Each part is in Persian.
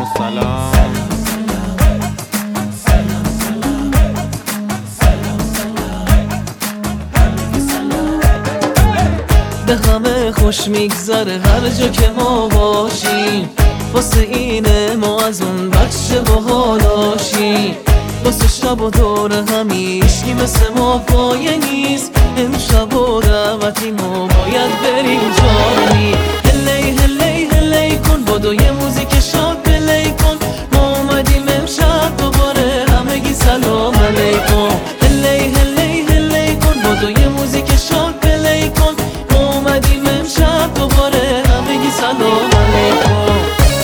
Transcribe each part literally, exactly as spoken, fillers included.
سلام سلام. به همه خوش میگذره هر جا که ما باشیم، واسه اینه ما از اون بچه باحالاشیم. واسه شب و دور همیشگی مثل ما پایه نیست، امشب و دعوتی ما باید بریم جایی. هلی هلی هلی کن بادو یه موزیک شاد پلی کن، ما اومدیم امشب دوباره همگی سلام علیکم. هلی هلی هلی کن بادو یه موزیک شاد پلی کن، ما اومدیم امشب دوباره همگی سلام علیکم.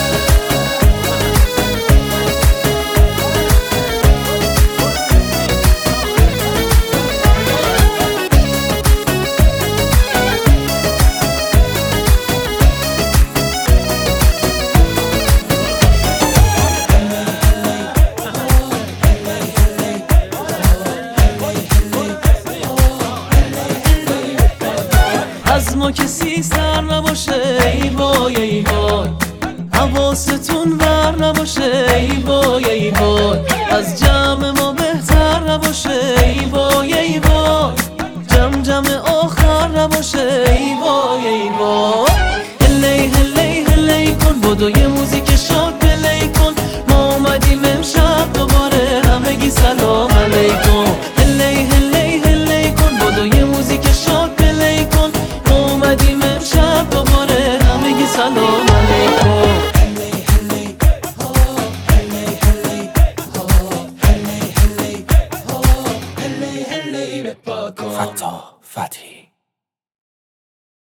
از ما کسی سر نباشه ای وای ای وای، حواستون ور نباشه ای وای ای وای، از جمع ما بهتر نباشه ای وای ای وای، جمع جمع آخر نباشه ای وای ای وای. هلی هلی هلی کن بادو یه موزیک شاد پلی کن، ما اومدیم امشب دوباره همگی سلام علیکم. هلی هلی هلی کن بادو یه موزیک شاد پلی کن، ما اومدیم امشب دوباره همگی سلام علیکم. فتا فتحی